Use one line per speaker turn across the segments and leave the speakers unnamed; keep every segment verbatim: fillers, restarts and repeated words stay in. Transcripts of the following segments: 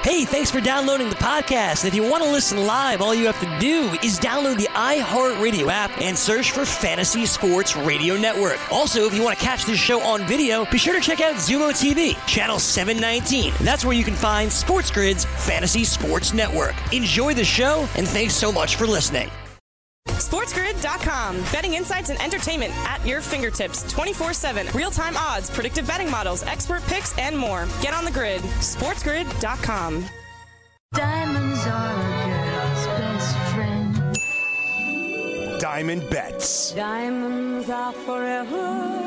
Hey, thanks for downloading the podcast. If you want to listen live, all you have to do is download the iHeartRadio app and search for Fantasy Sports Radio Network. Also, if you want to catch this show on video, be sure to check out Zumo T V, channel seven nineteen. That's where you can find Sports Grid's Fantasy Sports Network. Enjoy the show, and thanks so much for listening.
SportsGrid dot com. Betting insights and entertainment at your fingertips twenty-four seven. Real-time odds, predictive betting models, expert picks, and more. Get on the grid. SportsGrid dot com.
Diamonds are a girl's best friend.
Diamond Bets.
Diamonds are forever.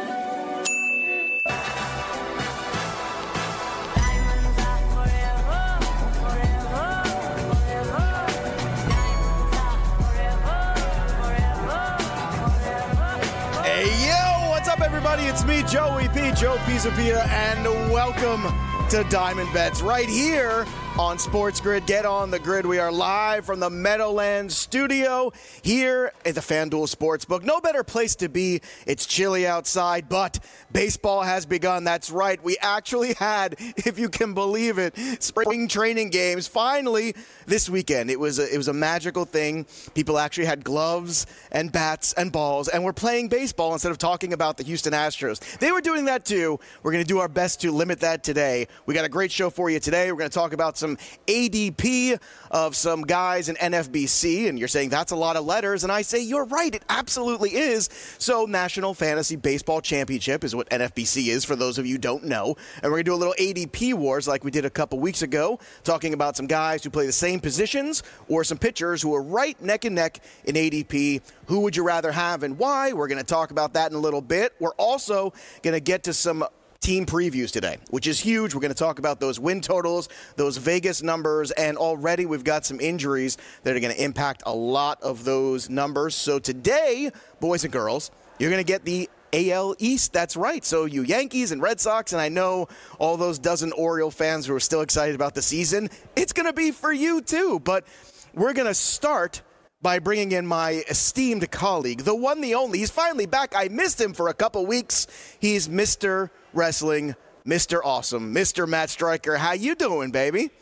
Hey, yo, what's up, everybody? It's me, Joey P, Joe Pisapia, and welcome to Diamond Bets right here on Sports Grid. Get on the grid. We are live from the Meadowlands studio here at the FanDuel Sportsbook. No better place to be. It's chilly outside, but baseball has begun. That's right. We actually had, if you can believe it, spring training games finally this weekend. It was a, it was a magical thing. People actually had gloves and bats and balls, and we're playing baseball instead of talking about the Houston Astros. They were doing that too. We're going to do our best to limit that today. We got a great show for you today. We're going to talk about some A D P of some guys in N F B C, and you're saying that's a lot of letters, and I say you're right, it absolutely is. So National Fantasy Baseball Championship is what N F B C is, for those of you who don't know, and we're going to do a little A D P wars like we did a couple weeks ago, talking about some guys who play the same positions or some pitchers who are right neck and neck in A D P. Who would you rather have and why? We're going to talk about that in a little bit. We're also going to get to some team previews today, which is huge. We're going to talk about those win totals, those Vegas numbers, and already we've got some injuries that are going to impact a lot of those numbers. So today, boys and girls, you're going to get the A L East. That's right. So you Yankees and Red Sox, and I know all those dozen Oriole fans who are still excited about the season, it's going to be for you too. But we're going to start by bringing in my esteemed colleague, the one, the only. He's finally back. I missed him for a couple weeks. He's Mister Wrestling, Mister Awesome, Mister Matt Striker. How you doing, baby?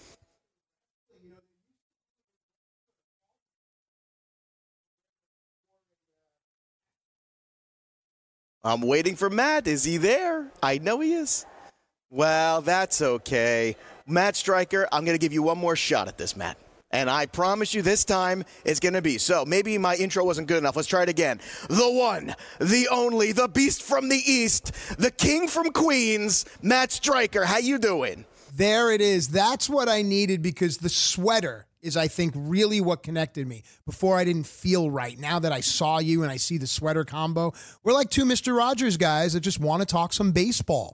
I'm waiting for Matt. Is he there? I know he is. Well, that's okay. Matt Striker, I'm going to give you one more shot at this, Matt. And I promise you this time it's going to be. So maybe my intro wasn't good enough. Let's try it again. The one, the only, the beast from the East, the king from Queens, Matt Striker. How you doing?
There it is. That's what I needed, because the sweater is, I think, really what connected me. Before, I didn't feel right. Now that I saw you and I see the sweater combo, we're like two Mister Rogers guys that just want to talk some baseball.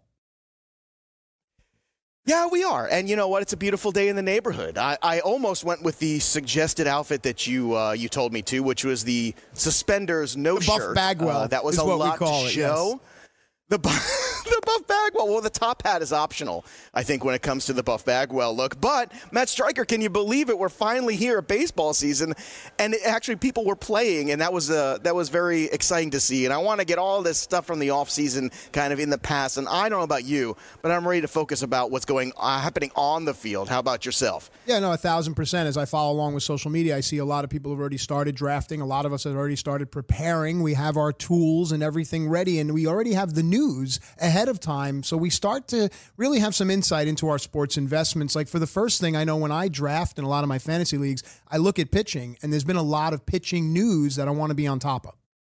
Yeah, we are. And you know what? It's a beautiful day in the neighborhood. I, I almost went with the suggested outfit that you uh, you told me to, which was the suspenders no
the Buff
shirt.
Bagwell.
Uh, that was
is
a
what
lot
we call
to
it,
show.
Yes.
The, bu- the Buff Bagwell. Well, the top hat is optional, I think, when it comes to the Buff Bagwell look. But, Matt Striker, can you believe it? We're finally here at baseball season, and it, actually people were playing, and that was uh, that was very exciting to see. And I want to get all this stuff from the offseason kind of in the past. And I don't know about you, but I'm ready to focus about what's going uh, happening on the field. How about yourself?
Yeah, no, a thousand percent. As I follow along with social media, I see a lot of people have already started drafting. A lot of us have already started preparing. We have our tools and everything ready, and we already have the news ahead of time. So we start to really have some insight into our sports investments. Like, for the first thing, I know when I draft in a lot of my fantasy leagues, I look at pitching, and there's been a lot of pitching news that I want to be on top of.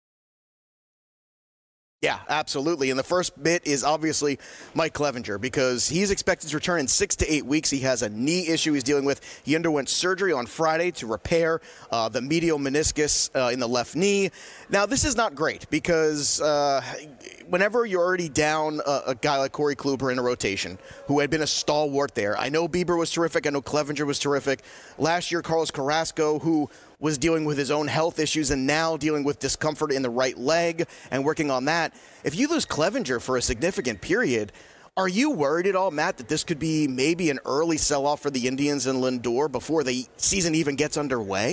Yeah, absolutely. And the first bit is obviously Mike Clevinger, because he's expected to return in six to eight weeks. He has a knee issue he's dealing with. He underwent surgery on Friday to repair uh, the medial meniscus uh, in the left knee. Now, this is not great, because uh, whenever you're already down a, a guy like Corey Kluber in a rotation, who had been a stalwart there. I know Bieber was terrific. I know Clevinger was terrific. Last year, Carlos Carrasco, who was dealing with his own health issues and now dealing with discomfort in the right leg and working on that. If you lose Clevinger for a significant period, are you worried at all, Matt, that this could be maybe an early sell-off for the Indians and Lindor before the season even gets underway?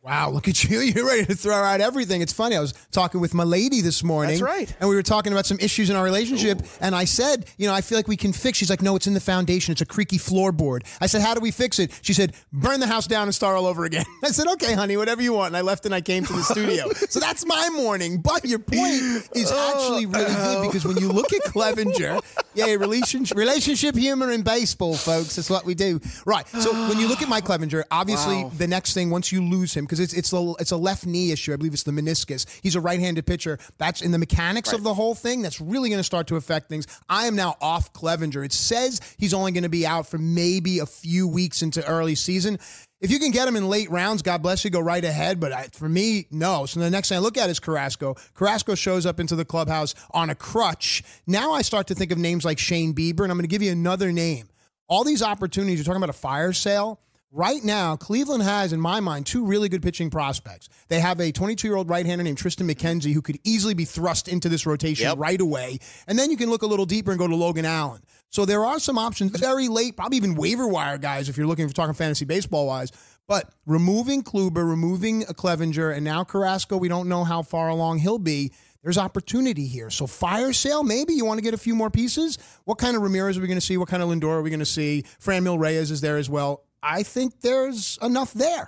Wow, look at you. You're ready to throw out everything. It's funny. I was talking with my lady this morning.
That's right.
And we were talking about some issues in our relationship.
Ooh.
And I said, you know, I feel like we can fix. She's like, no, it's in the foundation. It's a creaky floorboard. I said, how do we fix it? She said, burn the house down and start all over again. I said, okay, honey, whatever you want. And I left and I came to the studio. So that's my morning. But your point is actually really good because when you look at Clevenger, yeah, relationship, relationship humor in baseball, folks. That's what we do. Right. So when you look at Mike Clevenger, obviously
Wow.
the next thing, once you lose him, because it's it's a, it's a left knee issue. I believe it's the meniscus. He's a right-handed pitcher. That's in the mechanics
Right.
of the whole thing. That's really going to start to affect things. I am now off Clevenger. It says he's only going to be out for maybe a few weeks into early season. If you can get him in late rounds, God bless you, go right ahead. But I, for me, no. So the next thing I look at is Carrasco. Carrasco shows up into the clubhouse on a crutch. Now I start to think of names like Shane Bieber, and I'm going to give you another name. All these opportunities, you're talking about a fire sale. Right now, Cleveland has, in my mind, two really good pitching prospects. They have a twenty-two-year-old right-hander named Tristan McKenzie who could easily be thrust into this rotation
Yep.
right away. And then you can look a little deeper and go to Logan Allen. So there are some options very late, probably even waiver wire guys if you're looking for talking fantasy baseball-wise. But removing Kluber, removing Clevenger, and now Carrasco, we don't know how far along he'll be. There's opportunity here. So fire sale, maybe you want to get a few more pieces. What kind of Ramirez are we going to see? What kind of Lindor are we going to see? Franmil Reyes is there as well. I think there's enough there.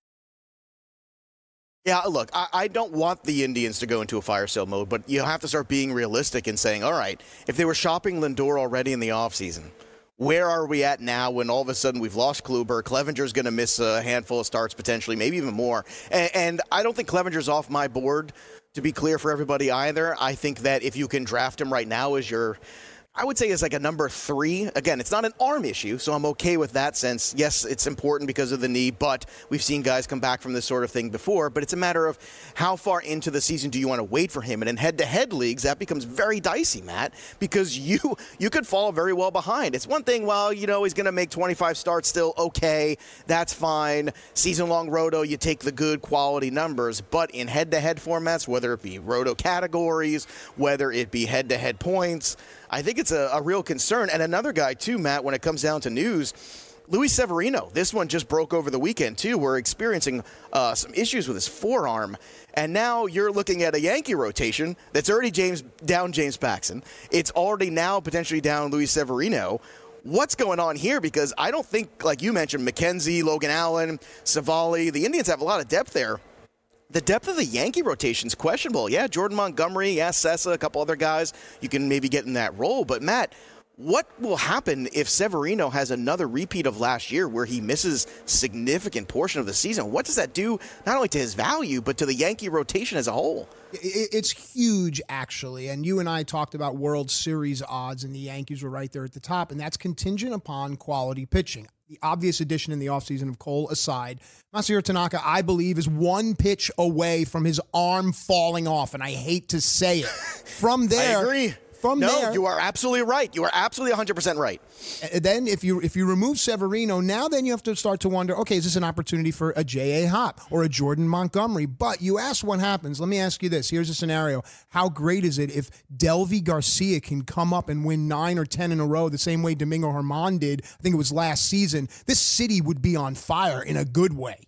Yeah, look, I, I don't want the Indians to go into a fire sale mode, but you have to start being realistic and saying, all right, if they were shopping Lindor already in the offseason, where are we at now when all of a sudden we've lost Kluber? Clevenger's going to miss a handful of starts potentially, maybe even more. And, and I don't think Clevenger's off my board, to be clear for everybody either. I think that if you can draft him right now as your, I would say is like a number three. Again, it's not an arm issue, so I'm okay with that sense. Yes, it's important because of the knee, but we've seen guys come back from this sort of thing before. But it's a matter of how far into the season do you want to wait for him? And in head-to-head leagues, that becomes very dicey, Matt, because you you could fall very well behind. It's one thing, well, you know, he's going to make twenty-five starts still, okay, that's fine. Season-long roto, you take the good quality numbers. But in head-to-head formats, whether it be roto categories, whether it be head-to-head points, I think it's a, a real concern. And another guy, too, Matt, when it comes down to news, Luis Severino. This one just broke over the weekend, too. We're experiencing uh, some issues with his forearm. And now you're looking at a Yankee rotation that's already James down James Paxton. It's already now potentially down Luis Severino. What's going on here? Because I don't think, like you mentioned, McKenzie, Logan Allen, Savali, the Indians have a lot of depth there. The depth of the Yankee rotation is questionable. Yeah, Jordan Montgomery, yeah, Sessa, a couple other guys you can maybe get in that role. But, Matt, what will happen if Severino has another repeat of last year where he misses significant portion of the season? What does that do not only to his value, but to the Yankee rotation as a whole?
It's huge, actually. And you and I talked about World Series odds, and the Yankees were right there at the top, and that's contingent upon quality pitching. The obvious addition in the offseason of Cole aside, Masahiro Tanaka, I believe, is one pitch away from his arm falling off, and I hate to say it. From there,
I agree.
From
no,
there,
you are absolutely right. You are absolutely one hundred percent right.
Then if you if you remove Severino, now then you have to start to wonder, okay, is this an opportunity for a J A. Happ or a Jordan Montgomery? But you ask what happens. Let me ask you this. Here's a scenario. How great is it if Delvi Garcia can come up and win nine or ten in a row the same way Domingo Germán did? I think it was last season. This city would be on fire in a good way.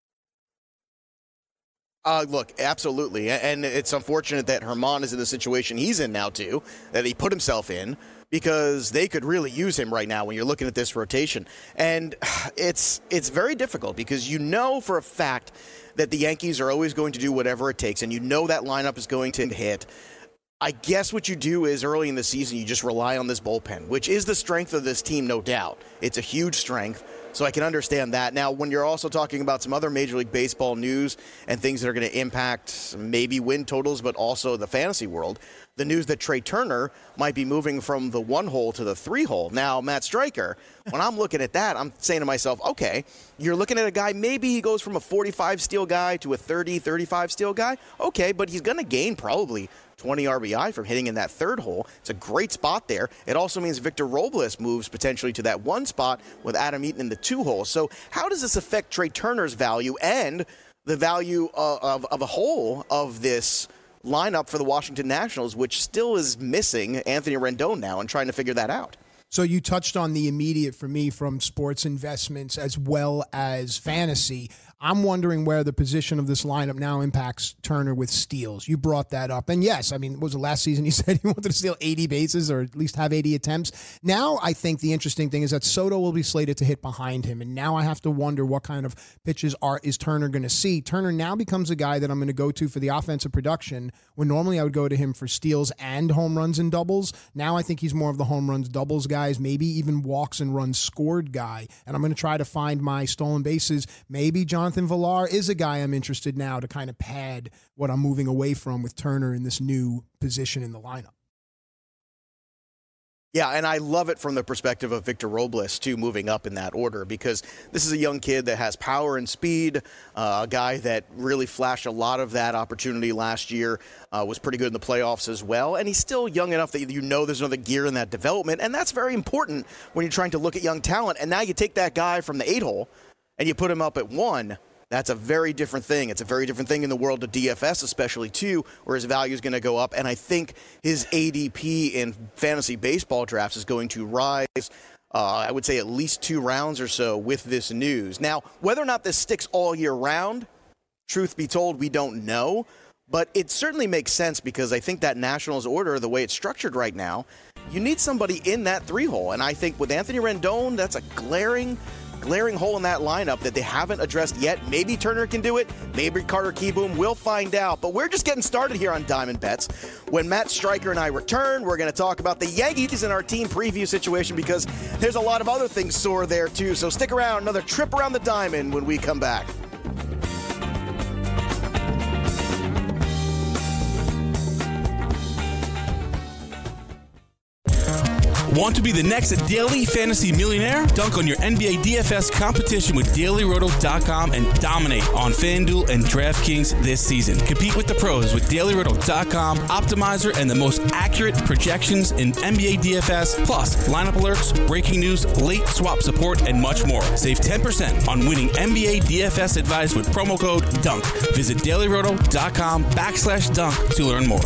Uh, look, absolutely. And it's unfortunate that Germán is in the situation he's in now, too, that he put himself in, because they could really use him right now when you're looking at this rotation. And it's it's very difficult because you know for a fact that the Yankees are always going to do whatever it takes, and you know that lineup is going to hit. I guess what you do is early in the season, you just rely on this bullpen, which is the strength of this team, no doubt. It's a huge strength. So I can understand that. Now, when you're also talking about some other Major League Baseball news and things that are going to impact maybe win totals, but also the fantasy world, the news that Trey Turner might be moving from the one hole to the three hole. Now, Matt Stryker, when I'm looking at that, I'm saying to myself, okay, you're looking at a guy, maybe he goes from a forty-five steal guy to a thirty, thirty-five steal guy. Okay, but he's going to gain probably twenty R B I from hitting in that third hole. It's a great spot there. It also means Victor Robles moves potentially to that one spot with Adam Eaton in the two hole. So how does this affect Trey Turner's value and the value of, of, of a whole of this lineup for the Washington Nationals, which still is missing Anthony Rendon now and trying to figure that out?
So you touched on the immediate for me from sports investments as well as fantasy. I'm wondering where the position of this lineup now impacts Turner with steals. You brought that up. And yes, I mean, was it last season you said he wanted to steal eighty bases or at least have eighty attempts? Now I think the interesting thing is that Soto will be slated to hit behind him. And now I have to wonder what kind of pitches are is Turner going to see. Turner now becomes a guy that I'm going to go to for the offensive production when normally I would go to him for steals and home runs and doubles. Now I think he's more of the home runs, doubles guys, maybe even walks and runs scored guy. And I'm going to try to find my stolen bases. Maybe Jonathan Villar is a guy I'm interested now to kind of pad what I'm moving away from with Turner in this new position in the lineup.
Yeah, and I love it from the perspective of Victor Robles, too, moving up in that order, because this is a young kid that has power and speed, uh, a guy that really flashed a lot of that opportunity last year, uh, was pretty good in the playoffs as well, and he's still young enough that you know there's another gear in that development, and that's very important when you're trying to look at young talent. And now you take that guy from the eight-hole and you put him up at one. That's a very different thing. It's a very different thing in the world of D F S, especially, too, where his value is going to go up. And I think his A D P in fantasy baseball drafts is going to rise, uh, I would say, at least two rounds or so with this news. Now, whether or not this sticks all year round, truth be told, we don't know. But it certainly makes sense because I think that Nationals order, the way it's structured right now, you need somebody in that three-hole. And I think with Anthony Rendon, that's a glaring glaring hole in that lineup that they haven't addressed yet. Maybe Turner can do it. Maybe Carter Kieboom. We'll find out. But we're just getting started here on Diamond Bets. When Matt Stryker and I return, we're going to talk about the Yankees in our team preview situation because there's a lot of other things sore there, too. So stick around. Another trip around the diamond when we come back.
Want to be the next daily fantasy millionaire? Dunk on your N B A D F S competition with Daily Roto dot com and dominate on FanDuel and DraftKings this season. Compete with the pros with Daily Roto dot com, Optimizer, and the most accurate projections in N B A D F S, plus lineup alerts, breaking news, late swap support, and much more. Save ten percent on winning N B A D F S advice with promo code DUNK. Visit Daily Roto dot com backslash dunk to learn more.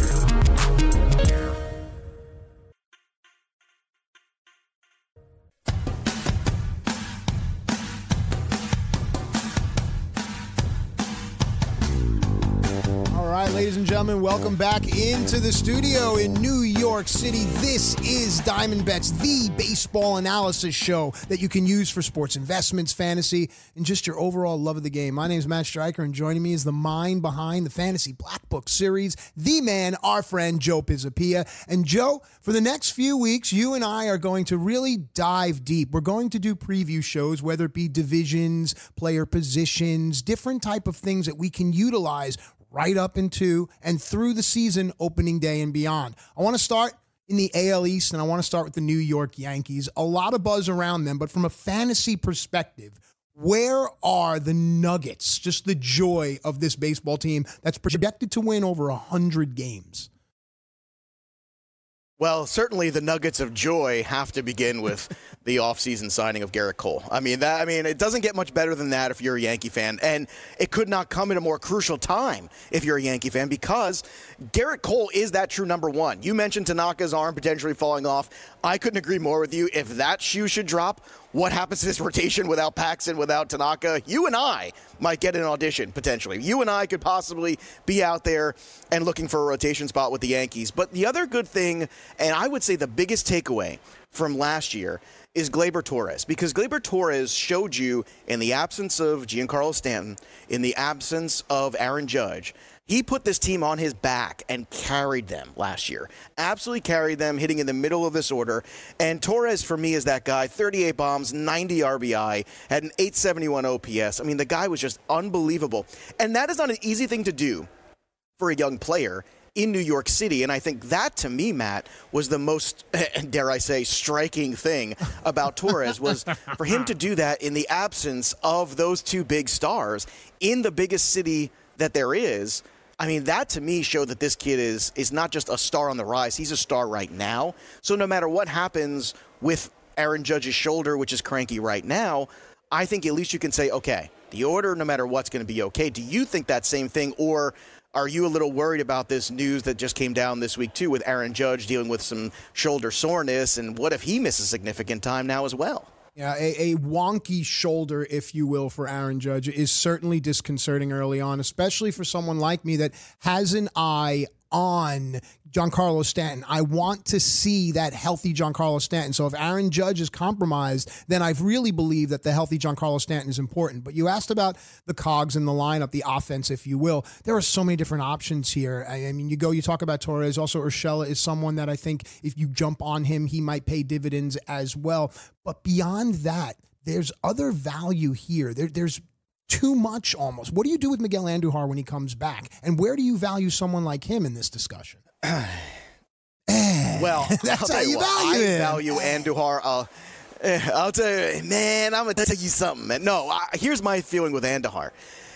Ladies and gentlemen, welcome back into the studio in New York City. This is Diamond Bets, the baseball analysis show that you can use for sports investments, fantasy, and just your overall love of the game. My name is Matt Stryker, and joining me is the mind behind the Fantasy Black Book series, the man, our friend, Joe Pisapia. And Joe, for the next few weeks, you and I are going to really dive deep. We're going to do preview shows, whether it be divisions, player positions, different type of things that we can utilize right up into and through the season opening day and beyond. I want to start in the A L East, and I want to start with the New York Yankees. A lot of buzz around them, but from a fantasy perspective, where are the nuggets, just the joy of this baseball team that's projected to win over one hundred games?
Well, certainly the nuggets of joy have to begin with the offseason signing of Gerrit Cole. I mean, that, I mean, it doesn't get much better than that if you're a Yankee fan, and it could not come at a more crucial time if you're a Yankee fan because Gerrit Cole is that true number one. You mentioned Tanaka's arm potentially falling off. I couldn't agree more with you. If that shoe should drop, what happens to this rotation without Paxton, without Tanaka? You and I might get an audition, potentially. You and I could possibly be out there and looking for a rotation spot with the Yankees. But the other good thing, and I would say the biggest takeaway from last year, is Gleyber Torres. Because Gleyber Torres showed you, in the absence of Giancarlo Stanton, in the absence of Aaron Judge, he put this team on his back and carried them last year. Absolutely carried them, hitting in the middle of this order. And Torres, for me, is that guy. thirty-eight bombs, ninety R B I, had an eight seventy-one O P S. I mean, the guy was just unbelievable. And that is not an easy thing to do for a young player in New York City. And I think that, to me, Matt, was the most, dare I say, striking thing about Torres was for him to do that in the absence of those two big stars in the biggest city that there is. I mean, that to me showed that this kid is is not just a star on the rise. He's a star right now. So no matter what happens with Aaron Judge's shoulder, which is cranky right now, I think at least you can say, okay, the order, no matter what's going to be okay. Do you think that same thing, or are you a little worried about this news that just came down this week, too, with Aaron Judge dealing with some shoulder soreness, and what if he misses significant time now as well?
Yeah, a, a wonky shoulder, if you will, for Aaron Judge is certainly disconcerting early on, especially for someone like me that has an eye on Giancarlo Stanton. I want to see that healthy Giancarlo Stanton. So if Aaron Judge is compromised, then I really believe that the healthy Giancarlo Stanton is important. But you asked about the cogs in the lineup, the offense, if you will. There are so many different options here. I, I mean, you go, you talk about Torres. Also, Urshela is someone that I think if you jump on him, he might pay dividends as well. But beyond that, there's other value here. There, there's too much almost. What do you do with Miguel Andujar when he comes back? And where do you value someone like him in this discussion?
Well,
that's
I'll
how you,
you what,
value
I
him.
value Andujar. Uh, I'll tell you, man, I'm going to tell you something, man. No, I, here's my feeling with Andujar.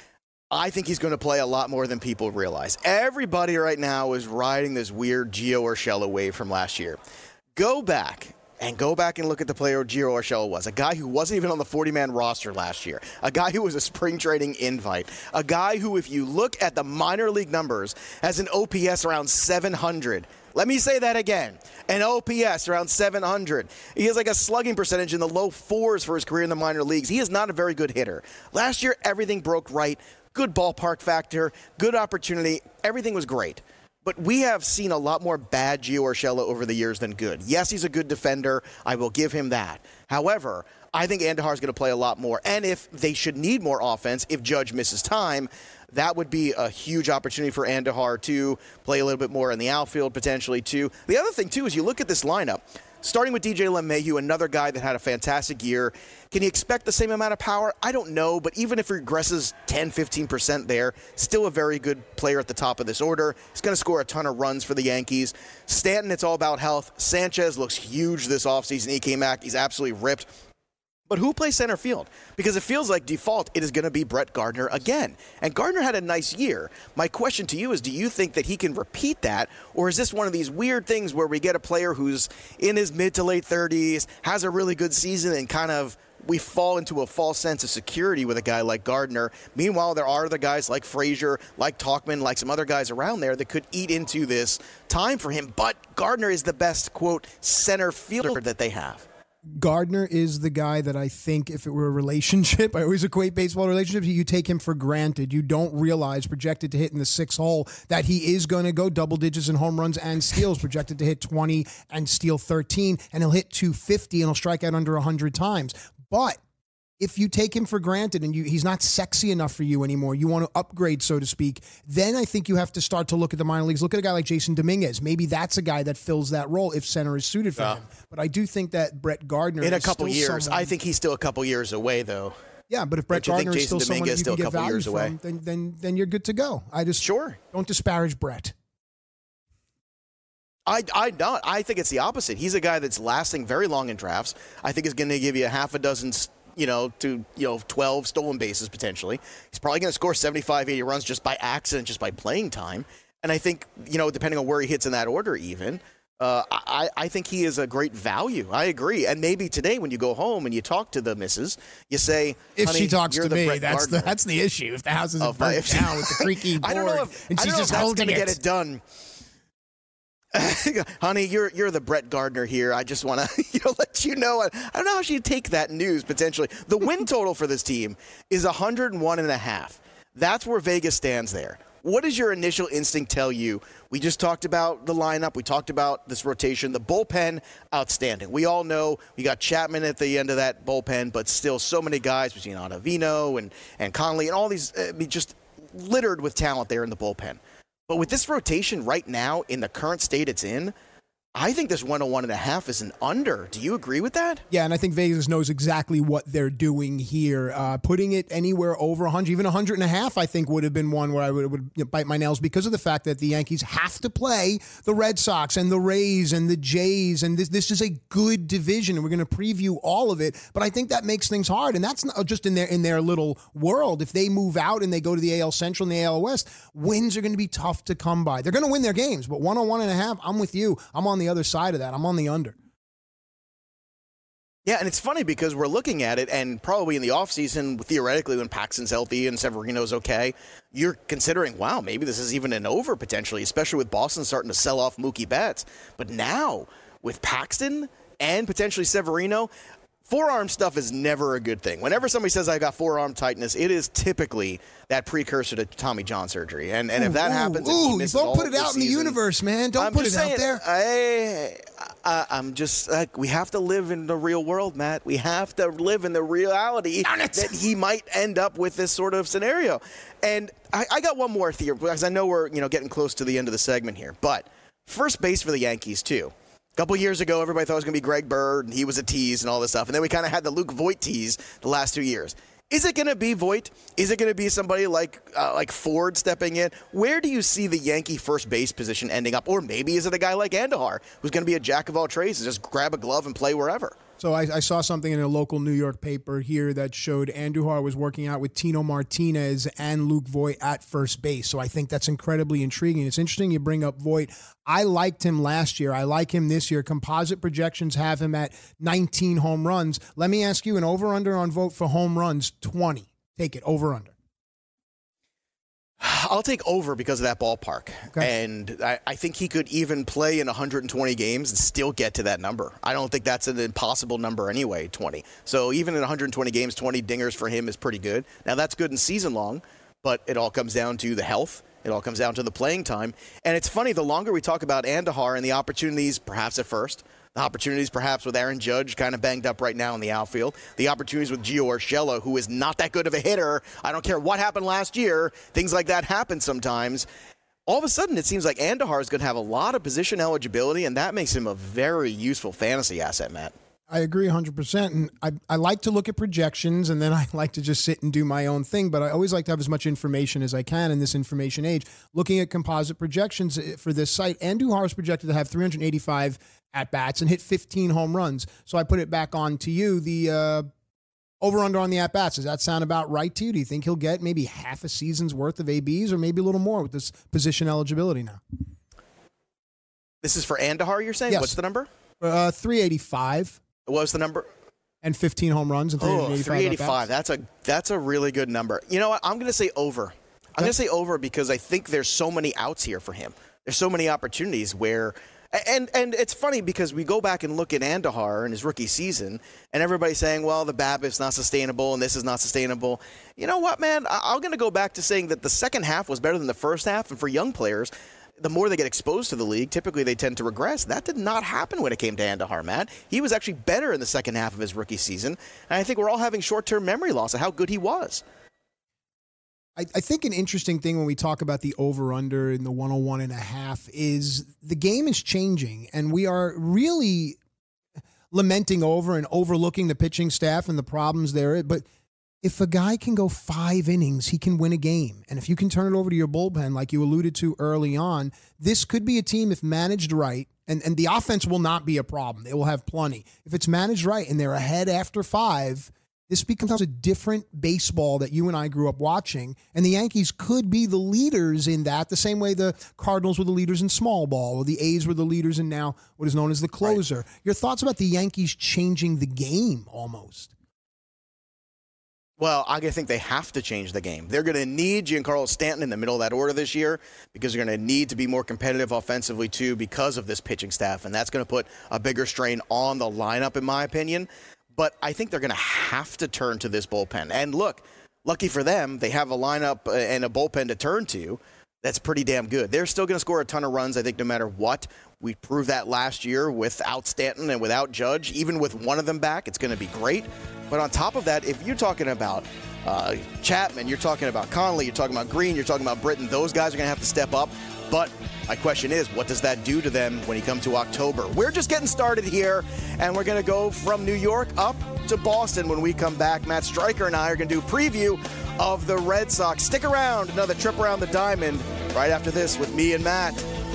I think he's going to play a lot more than people realize. Everybody right now is riding this weird Gio Urshela wave from last year. Go back. And go back and look at the player Gio Urshela was. A guy who wasn't even on the forty-man roster last year. A guy who was a spring training invite. A guy who, if you look at the minor league numbers, has an O P S around seven hundred. Let me say that again. An O P S around seven hundred. He has like a slugging percentage in the low fours for his career in the minor leagues. He is not a very good hitter. Last year, everything broke right. Good ballpark factor. Good opportunity. Everything was great. But we have seen a lot more bad Gio Urshela over the years than good. Yes, he's a good defender. I will give him that. However, I think Andujar is going to play a lot more. And if they should need more offense, if Judge misses time, that would be a huge opportunity for Andujar to play a little bit more in the outfield, potentially, too. The other thing, too, is you look at this lineup. Starting with D J LeMahieu, another guy that had a fantastic year. Can you expect the same amount of power? I don't know, but even if he regresses ten, fifteen percent there, still a very good player at the top of this order. He's going to score a ton of runs for the Yankees. Stanton, it's all about health. Sanchez looks huge this offseason. He came back. He's absolutely ripped. But who plays center field? Because it feels like default it is going to be Brett Gardner again. And Gardner had a nice year. My question to you is, do you think that he can repeat that? Or is this one of these weird things where we get a player who's in his mid to late thirties, has a really good season, and kind of we fall into a false sense of security with a guy like Gardner? Meanwhile, there are other guys like Frazier, like Tauchman, like some other guys around there that could eat into this time for him. But Gardner is the best, quote, center fielder that they have.
Gardner is the guy that I think if it were a relationship, I always equate baseball relationships, you take him for granted. You don't realize, projected to hit in the sixth hole, that he is going to go double digits in home runs and steals, projected to hit twenty and steal thirteen, and he'll hit two fifty and he'll strike out under one hundred times. But if you take him for granted and you, he's not sexy enough for you anymore, you want to upgrade, so to speak, then I think you have to start to look at the minor leagues. Look at a guy like Jason Dominguez. Maybe that's a guy that fills that role if center is suited for yeah. him. But I do think that Brett Gardner
in a
is
couple
still
years.
someone,
I think he's still a couple years away, though.
Yeah, but if Brett
Don't
Gardner is still
Jason
someone
Dominguez
that you can
still a
get
couple
value
years
from,
away.
then, then, then you're good to go. I just
sure.
don't disparage Brett.
I, I don't. I think it's the opposite. He's a guy that's lasting very long in drafts. I think is going to give you a half a dozen you know, to, you know, twelve stolen bases potentially. He's probably going to score seventy-five, eighty runs just by accident, just by playing time. And I think, you know, depending on where he hits in that order even, uh, I, I think he is a great value. I agree. And maybe today when you go home and you talk to the missus, you say,
if she talks
to
me, that's the, that's the issue. If the house isn't burnt
if,
down with the creaky board
I don't know if,
and she's just holding
it.
it.
Get it done. Honey, you're you're the Brett Gardner here. I just want to you know let you know. I, I don't know how she'd take that news potentially. The win total for this team is one hundred one and a half. That's where Vegas stands there. What does your initial instinct tell you? We just talked about the lineup. We talked about this rotation. The bullpen, outstanding. We all know we got Chapman at the end of that bullpen, but still so many guys between Ottavino and, and Conley and all these, I mean, just littered with talent there in the bullpen. But with this rotation right now, in the current state it's in, I think this one oh one and a half is an under. Do you agree with that?
Yeah, and I think Vegas knows exactly what they're doing here. Uh, putting it anywhere over one hundred, even one hundred and a half, I think would have been one where I would, would you know, bite my nails because of the fact that the Yankees have to play the Red Sox and the Rays and the Jays, and this this is a good division, and we're going to preview all of it. But I think that makes things hard, and that's not just in their in their little world. If they move out and they go to the A L Central and the A L West, wins are going to be tough to come by. They're going to win their games, but one oh one and a half, I'm with you. I'm on the other side of that. I'm on the under.
Yeah, and it's funny because we're looking at it, and probably in the offseason, theoretically, when Paxton's healthy and Severino's okay, you're considering, wow, maybe this is even an over potentially, especially with Boston starting to sell off Mookie Betts. But now, with Paxton and potentially Severino, forearm stuff is never a good thing. Whenever somebody says I got forearm tightness, it is typically that precursor to Tommy John surgery. And and if that
ooh,
happens,
ooh,
and he
don't put it out
season,
in the universe, man. Don't
I'm
put it
saying,
out there.
I, I, I'm just like, we have to live in the real world, Matt. We have to live in the reality that he might end up with this sort of scenario. And I, I got one more theory, because I know we're you know getting close to the end of the segment here. But first base for the Yankees, too. A couple years ago, everybody thought it was going to be Greg Bird, and he was a tease and all this stuff. And then we kind of had the Luke Voit tease the last two years. Is it going to be Voit? Is it going to be somebody like uh, like Ford stepping in? Where do you see the Yankee first base position ending up? Or maybe is it a guy like Andújar, who's going to be a jack of all trades and just grab a glove and play wherever?
So I, I saw something in a local New York paper here that showed Andújar was working out with Tino Martinez and Luke Voit at first base. So I think that's incredibly intriguing. It's interesting you bring up Voit. I liked him last year. I like him this year. Composite projections have him at nineteen home runs. Let me ask you, an over-under on Voit for home runs, twenty. Take it, over-under.
I'll take over because of that ballpark. Okay. And I, I think he could even play in one hundred twenty games and still get to that number. I don't think that's an impossible number anyway, twenty. So even in one hundred twenty games, twenty dingers for him is pretty good. Now, that's good in season long, but it all comes down to the health. It all comes down to the playing time. And it's funny, the longer we talk about Andújar and the opportunities, perhaps at first, the opportunities perhaps with Aaron Judge kind of banged up right now in the outfield, the opportunities with Gio Urshela, who is not that good of a hitter. I don't care what happened last year. Things like that happen sometimes. All of a sudden, it seems like Andújar is going to have a lot of position eligibility, and that makes him a very useful fantasy asset, Matt.
I agree one hundred percent. And I, I like to look at projections, and then I like to just sit and do my own thing. But I always like to have as much information as I can in this information age. Looking at composite projections for this site, Andújar is projected to have three hundred eighty-five at-bats and hit fifteen home runs. So I put it back on to you. The uh, over-under on the at-bats, does that sound about right to you? Do you think he'll get maybe half a season's worth of A Bs or maybe a little more with this position eligibility now?
This is for Andújar, you're saying?
Yes.
What's the number?
Uh, three eighty-five.
What was the number?
And fifteen home runs and three eighty-five.
Oh, three eighty-five. That's a that's a really good number. You know what? I'm going to say over. I'm going to say over because I think there's so many outs here for him. There's so many opportunities where and and it's funny because we go back and look at Andújar in his rookie season, and everybody's saying, well, the BABIP's not sustainable and this is not sustainable. You know what, man? I'm going to go back to saying that the second half was better than the first half, and for young players, the more they get exposed to the league, typically they tend to regress. That did not happen when it came to Andújar, Matt. He was actually better in the second half of his rookie season, and I think we're all having short-term memory loss of how good he was.
I, I think an interesting thing when we talk about the over-under in the one oh one and a half is the game is changing, and we are really lamenting over and overlooking the pitching staff and the problems there. But if a guy can go five innings, he can win a game. And if you can turn it over to your bullpen, like you alluded to early on, this could be a team, if managed right, and, and the offense will not be a problem. They will have plenty. If it's managed right and they're ahead after five, this becomes a different baseball that you and I grew up watching. And the Yankees could be the leaders in that, the same way the Cardinals were the leaders in small ball, or the A's were the leaders in now what is known as the closer. Right. Your thoughts about the Yankees changing the game almost?
Well, I think they have to change the game. They're going to need Giancarlo Stanton in the middle of that order this year because they're going to need to be more competitive offensively, too, because of this pitching staff. And that's going to put a bigger strain on the lineup, in my opinion. But I think they're going to have to turn to this bullpen. And look, lucky for them, they have a lineup and a bullpen to turn to that's pretty damn good. They're still going to score a ton of runs, I think, no matter what. We proved that last year without Stanton and without Judge. Even with one of them back, it's going to be great. But on top of that, if you're talking about uh, Chapman, you're talking about Conley, you're talking about Green, you're talking about Britton, those guys are going to have to step up. But my question is, what does that do to them when you come to October? We're just getting started here, and we're going to go from New York up to Boston when we come back. Matt Stryker and I are going to do a preview of the Red Sox. Stick around, another trip around the diamond right after this with me and Matt.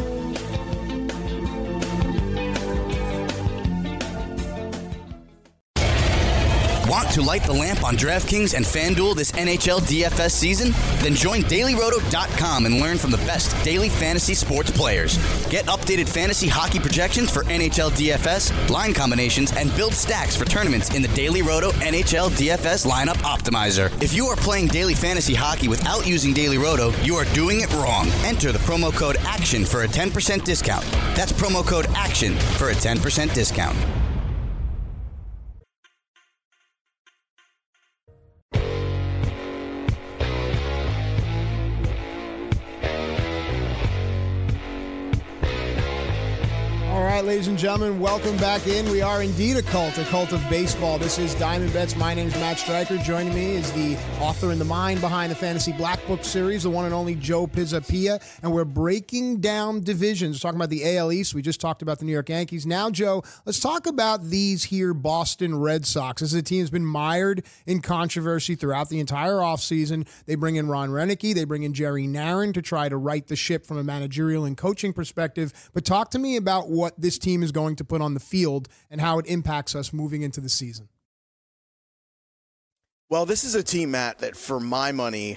Want to light the lamp on DraftKings and FanDuel this N H L D F S season? Then join Daily Roto dot com and learn from the best daily fantasy sports players. Get updated fantasy hockey projections for N H L D F S, line combinations, and build stacks for tournaments in the Daily Roto N H L D F S Lineup Optimizer. If you are playing daily fantasy hockey without using Daily Roto, you are doing it wrong. Enter the promo code ACTION for a ten percent discount. That's promo code ACTION for a ten percent discount.
right, ladies and gentlemen, welcome back in. We are indeed a cult, a cult of baseball. This is Diamond Bets. My name is Matt Stryker. Joining me is the author and the mind behind the Fantasy Black Book series, the one and only Joe Pisapia. And we're breaking down divisions. We're talking about the A L East. We just talked about the New York Yankees. Now, Joe, let's talk about these here Boston Red Sox. This is a team that's been mired in controversy throughout the entire offseason. They bring in Ron Renicky. They bring in Jerry Narron to try to right the ship from a managerial and coaching perspective. But talk to me about what this team is going to put on the field and how it impacts us moving into the season.
Well, this is a team, Matt, that for my money,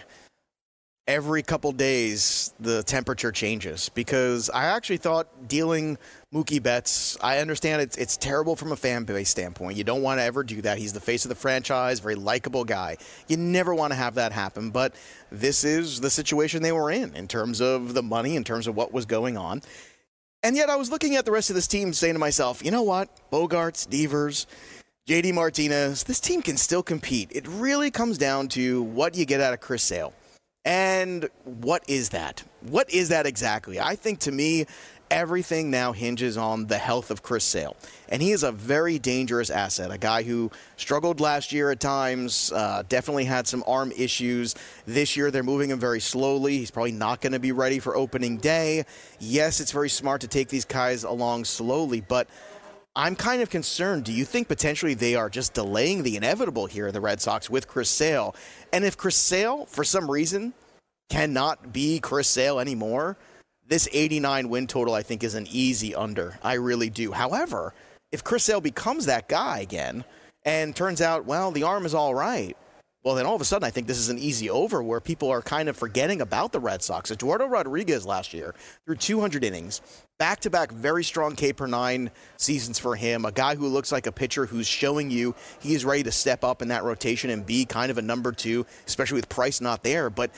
every couple days the temperature changes, because I actually thought dealing Mookie Betts, I understand it's it's terrible from a fan base standpoint. You don't want to ever do that. He's the face of the franchise, very likable guy. You never want to have that happen, but this is the situation they were in, in terms of the money, in terms of what was going on. And yet I was looking at the rest of this team saying to myself, you know what? Bogarts, Devers, J D Martinez, this team can still compete. It really comes down to what you get out of Chris Sale. And what is that? What is that exactly? I think, to me, everything now hinges on the health of Chris Sale. And he is a very dangerous asset, a guy who struggled last year at times, uh, definitely had some arm issues. This year they're moving him very slowly. He's probably not going to be ready for opening day. Yes, it's very smart to take these guys along slowly, but I'm kind of concerned. Do you think potentially they are just delaying the inevitable here, the Red Sox, with Chris Sale? And if Chris Sale, for some reason, cannot be Chris Sale anymore, this eighty-nine win total, I think, is an easy under. I really do. However, if Chris Sale becomes that guy again and turns out, well, the arm is all right, well, then all of a sudden I think this is an easy over where people are kind of forgetting about the Red Sox. Eduardo Rodriguez last year threw two hundred innings, back-to-back very strong K per nine seasons for him, a guy who looks like a pitcher who's showing you he is ready to step up in that rotation and be kind of a number two, especially with Price not there. But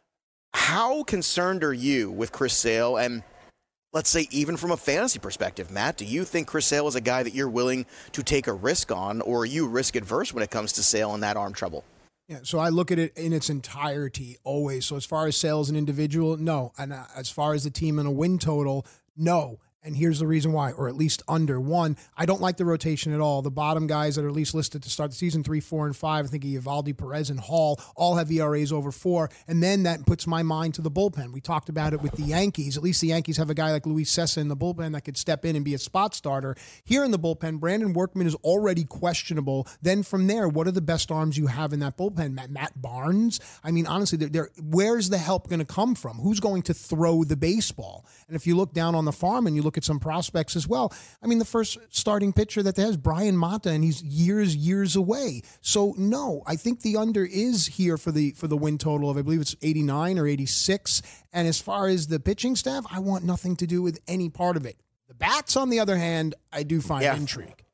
how concerned are you with Chris Sale? And let's say even from a fantasy perspective, Matt, do you think Chris Sale is a guy that you're willing to take a risk on, or are you risk-adverse when it comes to Sale and that arm trouble?
Yeah, so I look at it in its entirety always. So as far as Sale as an individual, no. And as far as the team and a win total, no. And here's the reason why, or at least under. One, I don't like the rotation at all. The bottom guys that are at least listed to start the season, three, four, and five, I think Eovaldi, Perez, and Hall, all have E R As over four. And then that puts my mind to the bullpen. We talked about it with the Yankees. At least the Yankees have a guy like Luis Sessa in the bullpen that could step in and be a spot starter. Here in the bullpen, Brandon Workman is already questionable. Then from there, what are the best arms you have in that bullpen? Matt, Matt Barnes? I mean, honestly, they're, they're, where's the help going to come from? Who's going to throw the baseball? And if you look down on the farm and you look at some prospects as well, I mean, the first starting pitcher that they have is Brian Mata, and he's years, years away. So no, I think the under is here for the for the win total of, I believe it's eighty-nine or eighty-six. And as far as the pitching staff, I want nothing to do with any part of it. The bats, on the other hand, I do find
yeah.
intrigue.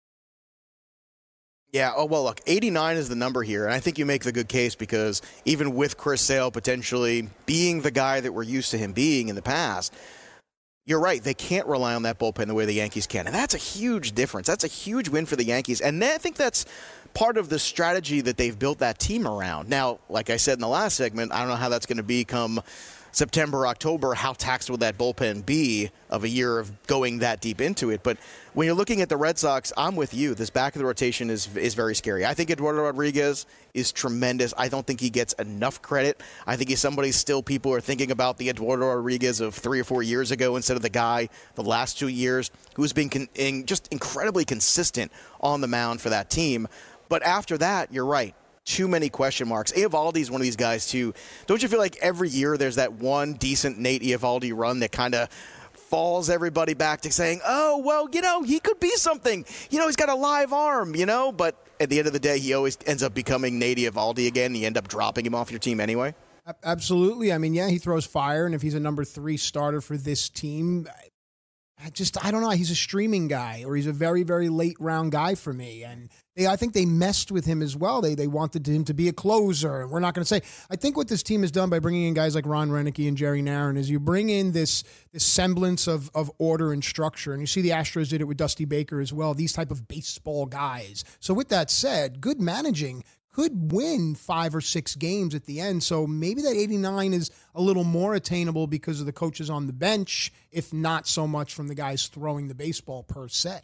Yeah, oh, well, look, eighty-nine is the number here, and I think you make the good case because even with Chris Sale potentially being the guy that we're used to him being in the past, you're right, they can't rely on that bullpen the way the Yankees can, and that's a huge difference. That's a huge win for the Yankees, and I think that's part of the strategy that they've built that team around. Now, like I said in the last segment, I don't know how that's going to be come September, October. How taxed will that bullpen be of a year of going that deep into it? But when you're looking at the Red Sox, I'm with you. This back of the rotation is is very scary. I think Eduardo Rodriguez is tremendous. I don't think he gets enough credit. I think he's somebody still people are thinking about the Eduardo Rodriguez of three or four years ago instead of the guy the last two years who's been con- in just incredibly consistent on the mound for that team. But after that, you're right. Too many question marks. Eovaldi is one of these guys, too. Don't you feel like every year there's that one decent Nate Eovaldi run that kind of falls everybody back to saying, oh, well, you know, he could be something. You know, he's got a live arm, you know, but at the end of the day, he always ends up becoming Nate Eovaldi again. You end up dropping him off your team anyway.
Absolutely. I mean, yeah, he throws fire, and if he's a number three starter for this team, I just, I don't know. He's a streaming guy, or he's a very, very late round guy for me. And they, I think they messed with him as well. They they wanted him to be a closer. We're not going to say. I think what this team has done by bringing in guys like Ron Renicky and Jerry Narron is you bring in this this semblance of of order and structure. And you see the Astros did it with Dusty Baker as well. These type of baseball guys. So with that said, good managing could win five or six games at the end. So maybe that eighty-nine is a little more attainable because of the coaches on the bench, if not so much from the guys throwing the baseball per se.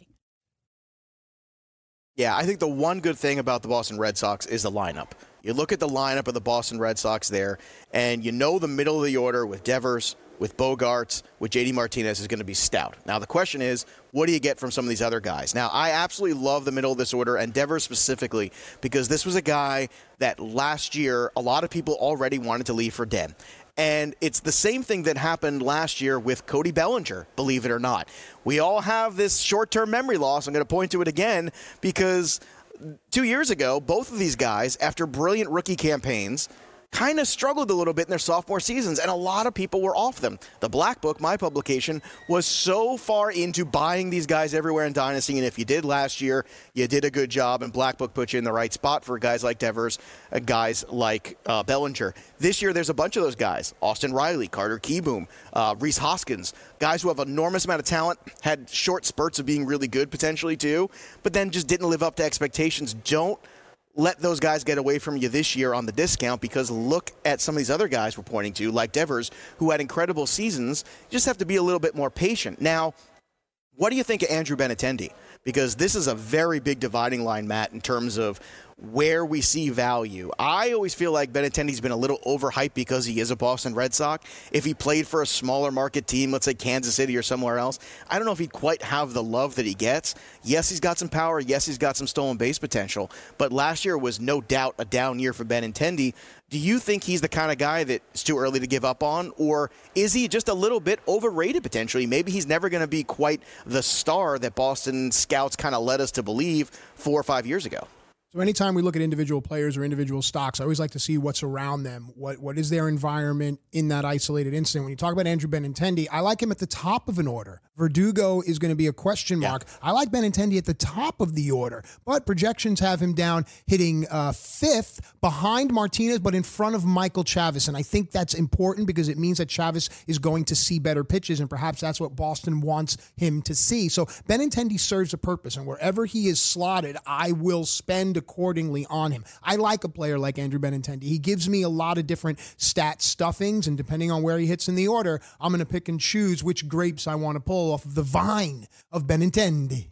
Yeah, I think the one good thing about the Boston Red Sox is the lineup. You look at the lineup of the Boston Red Sox there, and you know the middle of the order with Devers, with Bogarts, with J D Martinez is going to be stout. Now, the question is, what do you get from some of these other guys? Now, I absolutely love the middle of this order, and Devers specifically, because this was a guy that last year a lot of people already wanted to leave for Den. And it's the same thing that happened last year with Cody Bellinger, believe it or not. We all have this short-term memory loss. I'm going to point to it again because two years ago, both of these guys, after brilliant rookie campaigns, kind of struggled a little bit in their sophomore seasons, and a lot of people were off them. The Black Book, my publication, was so far into buying these guys everywhere in Dynasty, and if you did last year, you did a good job, and Black Book put you in the right spot for guys like Devers, uh, guys like uh, Bellinger. This year, there's a bunch of those guys. Austin Riley, Carter Kieboom, uh, Rhys Hoskins, guys who have an enormous amount of talent, had short spurts of being really good potentially too, but then just didn't live up to expectations. Don't let those guys get away from you this year on the discount, because look at some of these other guys we're pointing to, like Devers, who had incredible seasons. You just have to be a little bit more patient. Now, what do you think of Andrew Benintendi? Because this is a very big dividing line, Matt, in terms of where we see value. I always feel like Benintendi's been a little overhyped because he is a Boston Red Sox. If he played for a smaller market team, let's say Kansas City or somewhere else, I don't know if he'd quite have the love that he gets. Yes, he's got some power. Yes, he's got some stolen base potential. But last year was no doubt a down year for Benintendi. Do you think he's the kind of guy that it's too early to give up on? Or is he just a little bit overrated potentially? Maybe he's never going to be quite the star that Boston scouts kind of led us to believe four or five years ago.
So anytime we look at individual players or individual stocks, I always like to see what's around them. What What is their environment in that isolated incident? When you talk about Andrew Benintendi, I like him at the top of an order. Verdugo is going to be a question mark. Yeah. I like Benintendi at the top of the order, but projections have him down hitting uh, fifth behind Martinez, but in front of Michael Chavis. And I think that's important because it means that Chavis is going to see better pitches, and perhaps that's what Boston wants him to see. So Benintendi serves a purpose, and wherever he is slotted, I will spend accordingly on him. I like a player like Andrew Benintendi. He gives me a lot of different stat stuffings, and depending on where he hits in the order, I'm going to pick and choose which grapes I want to pull off of the vine of Benintendi.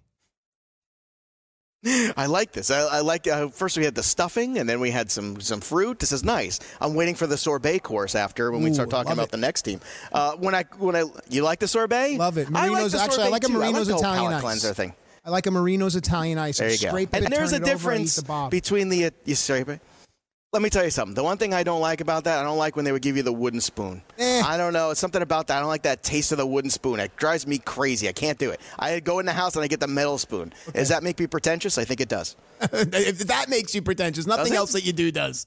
I like this. I, I like. Uh, first we had the stuffing, and then we had some some fruit. This is nice. I'm waiting for the sorbet course after when Ooh, we start talking about it. The next team. Uh, when I when I you like the sorbet?
Love it. Marino's,
I like
actually, I like a Marino's
I like
Italian ice.
Cleanser thing.
I like a Marino's Italian ice.
There you go.
Scrape
and
it,
there's a
it
difference
the
between the uh, you scrape it. Let me tell you something. The one thing I don't like about that, I don't like when they would give you the wooden spoon. Eh. I don't know. It's something about that. I don't like that taste of the wooden spoon. It drives me crazy. I can't do it. I go in the house and I get the metal spoon. Okay. Does that make me pretentious? I think it does.
If that makes you pretentious, nothing else that you do does.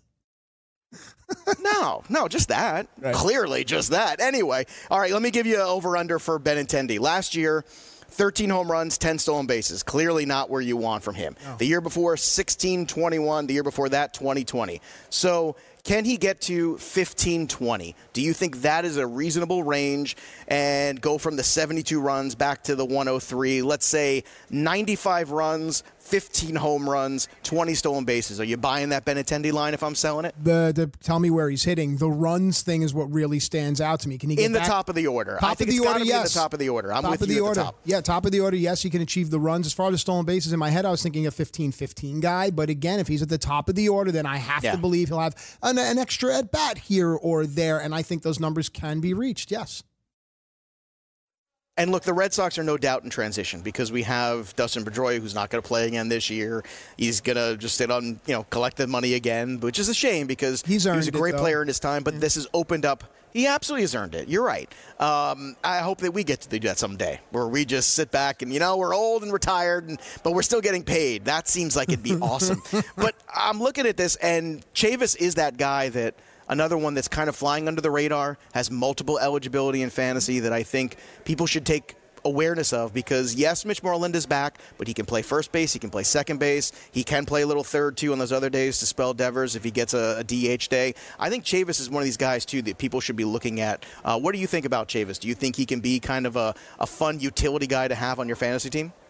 no, no, just that. Right. Clearly just that. Anyway, all right, let me give you an over-under for Benintendi. Last year, thirteen home runs, ten stolen bases. Clearly not where you want from him. Oh. The year before, sixteen twenty-one. The year before that, twenty twenty. So can he get to fifteen twenty? Do you think that is a reasonable range and go from the seventy-two runs back to the one oh three? Let's say ninety-five runs, fifteen home runs, twenty stolen bases. Are you buying that Benintendi line if I'm selling it?
The, the Tell me where he's hitting. The runs thing is what really stands out to me. Can he get
in the
back?
top of the order?
Top
I think
of the
it's
order, yes.
Be the top of the order. I'm
top
with
of the
you
order.
at the top.
Yeah, top of the order. Yes, he can achieve the runs. As far as the stolen bases, in my head, I was thinking a fifteen fifteen guy. But again, if he's at the top of the order, then I have yeah. to believe he'll have an, an extra at bat here or there, and I think those numbers can be reached. Yes.
And look, the Red Sox are no doubt in transition because we have Dustin Pedroia, who's not going to play again this year. He's going to just sit on, you know, collect the money again, which is a shame because
he's
he was a great
it,
player in his time, but yeah. this has opened up. He absolutely has earned it. You're right. Um, I hope that we get to do that someday, where we just sit back and, you know, we're old and retired, and, but we're still getting paid. That seems like it'd be awesome. But I'm looking at this, and Chavis is that guy that – another one that's kind of flying under the radar, has multiple eligibility in fantasy that I think people should take awareness of because, yes, Mitch Moreland back, but he can play first base, he can play second base, he can play a little third, too, on those other days to spell Devers if he gets a, a D H day. I think Chavis is one of these guys, too, that people should be looking at. Uh, what do you think about Chavis? Do you think he can be kind of a, a fun utility guy to have on your fantasy team?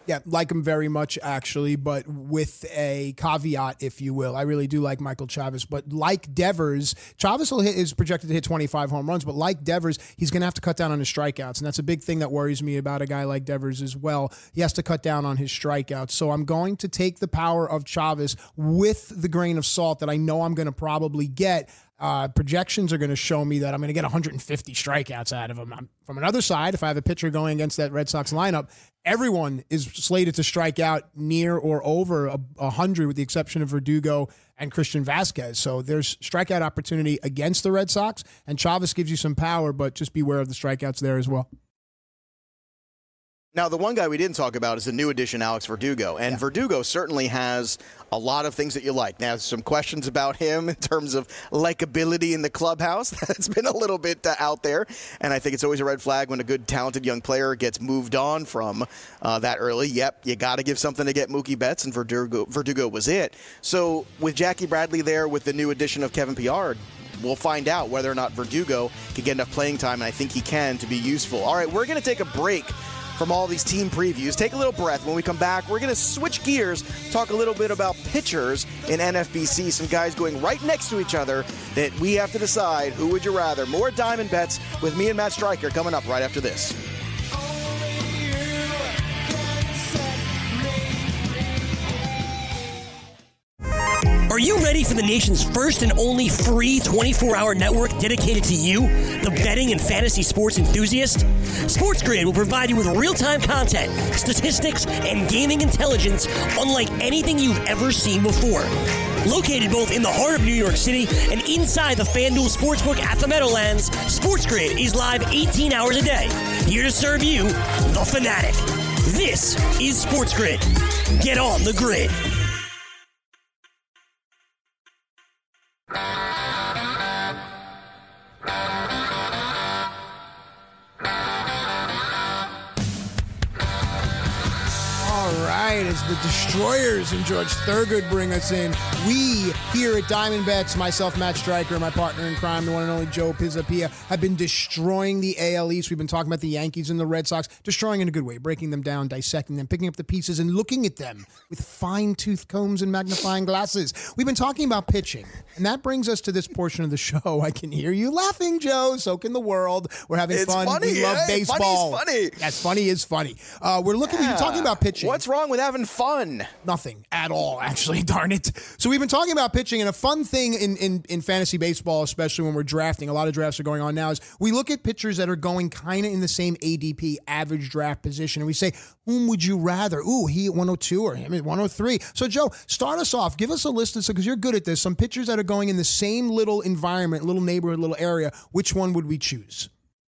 Yeah, like him very much, actually, but with a caveat, if you will. I really do like Michael Chavis, but like Devers, Chavis will hit, is projected to hit twenty-five home runs, but like Devers, he's going to have to cut down on his strikeouts, and that's a big thing that worries me about a guy like Devers as well. He has to cut down on his strikeouts, so I'm going to take the power of Chavis with the grain of salt that I know I'm going to probably get. Uh, projections are going to show me that I'm going to get one hundred fifty strikeouts out of him. I'm, from another side, if I have a pitcher going against that Red Sox lineup, everyone is slated to strike out near or over a, one hundred with the exception of Verdugo and Christian Vasquez. So there's strikeout opportunity against the Red Sox, and Chavis gives you some power, but just beware of the strikeouts there as well.
Now, the one guy we didn't talk about is the new addition, Alex Verdugo. And yeah. Verdugo certainly has a lot of things that you like. Now, some questions about him in terms of likability in the clubhouse. That's been a little bit uh, out there. And I think it's always a red flag when a good, talented young player gets moved on from uh, that early. Yep, you got to give something to get Mookie Betts, and Verdugo, Verdugo was it. So with Jackie Bradley there, with the new addition of Kevin Pillar, we'll find out whether or not Verdugo can get enough playing time, and I think he can, to be useful. All right, we're going to take a break from all these team previews. Take a little breath. When we come back, we're going to switch gears, talk a little bit about pitchers in N F B C, some guys going right next to each other that we have to decide who would you rather. More Diamond Bets with me and Matt Stryker coming up right after this.
Are you ready for the nation's first and only free twenty-four hour network dedicated to you, the betting and fantasy sports enthusiast? SportsGrid will provide you with real-time content, statistics, and gaming intelligence unlike anything you've ever seen before. Located both in the heart of New York City and inside the FanDuel Sportsbook at the Meadowlands, SportsGrid is live eighteen hours a day, here to serve you, the fanatic. This is SportsGrid. Get on the grid.
As the Destroyers and George Thurgood bring us in, we here at Diamond Bets, myself, Matt Stryker, my partner in crime, the one and only Joe Pisapia, have been destroying the A L East. We've been talking about the Yankees and the Red Sox, destroying in a good way, breaking them down, dissecting them, picking up the pieces and looking at them with fine-tooth combs and magnifying glasses. We've been talking about pitching, and that brings us to this portion of the show. I can hear you laughing, Joe. So can the world. We're having
it's
fun.
Funny,
we love
yeah?
baseball.
Funny is funny.
Yes, funny is funny. Uh, we're looking. Yeah. We've been talking about pitching.
What's wrong with having fun?
Nothing at all, actually, darn it. So we've been talking about pitching, and a fun thing in, in, in fantasy baseball, especially when we're drafting, a lot of drafts are going on now, is we look at pitchers that are going kind of in the same A D P, average draft position, and we say, whom would you rather? Ooh, he at one oh two or him at one oh three. So, Joe, start us off. Give us a list, because you're good at this, some pitchers that are going in the same little environment, little neighborhood, little area. Which one would we choose?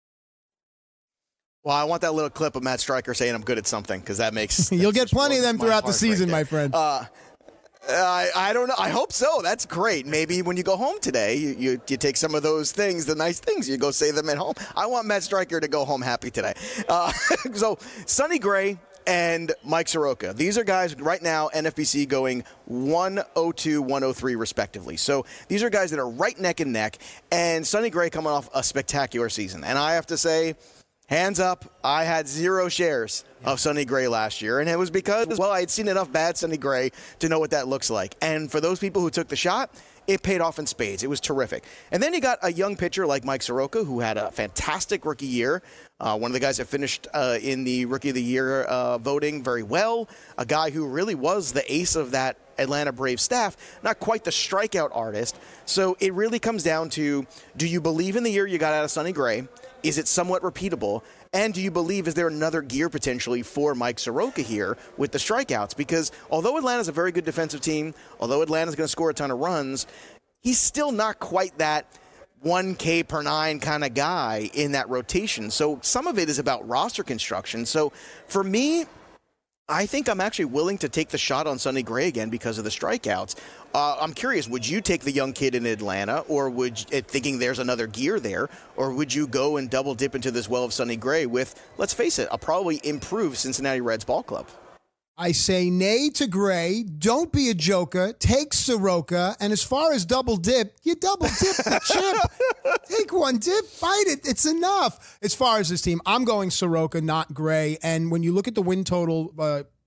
Well, I want that little clip of Matt Stryker saying I'm good at something, because that makes...
You'll get plenty of them throughout the season, right my friend.
Uh, I, I don't know. I hope so. That's great. Maybe when you go home today, you, you, you take some of those things, the nice things, you go say them at home. I want Matt Stryker to go home happy today. Uh, so, Sonny Gray and Mike Soroka. These are guys right now, N F B C going one oh two, one oh three respectively. So these are guys that are right neck and neck, and Sonny Gray coming off a spectacular season. And I have to say, hands up, I had zero shares of Sonny Gray last year, and it was because, well, I had seen enough bad Sonny Gray to know what that looks like. And for those people who took the shot, it paid off in spades. It was terrific. And then you got a young pitcher like Mike Soroka, who had a fantastic rookie year. Uh, one of the guys that finished uh, in the Rookie of the Year uh, voting very well. A guy who really was the ace of that Atlanta Braves staff. Not quite the strikeout artist. So it really comes down to, do you believe in the year you got out of Sonny Gray? Is it somewhat repeatable? And do you believe, is there another gear potentially for Mike Soroka here with the strikeouts? Because although Atlanta's a very good defensive team, although Atlanta's going to score a ton of runs, he's still not quite that one K per nine kind of guy in that rotation. So some of it is about roster construction. So for me, I think I'm actually willing to take the shot on Sonny Gray again because of the strikeouts. Uh, I'm curious, would you take the young kid in Atlanta, or would you, thinking there's another gear there, or would you go and double dip into this well of Sonny Gray with, let's face it, a probably improved Cincinnati Reds ball club?
I say nay to Gray. Don't be a joker. Take Soroka. And as far as double dip, you double dip the chip. Take one dip, bite it. It's enough. As far as this team, I'm going Soroka, not Gray. And when you look at the win total uh,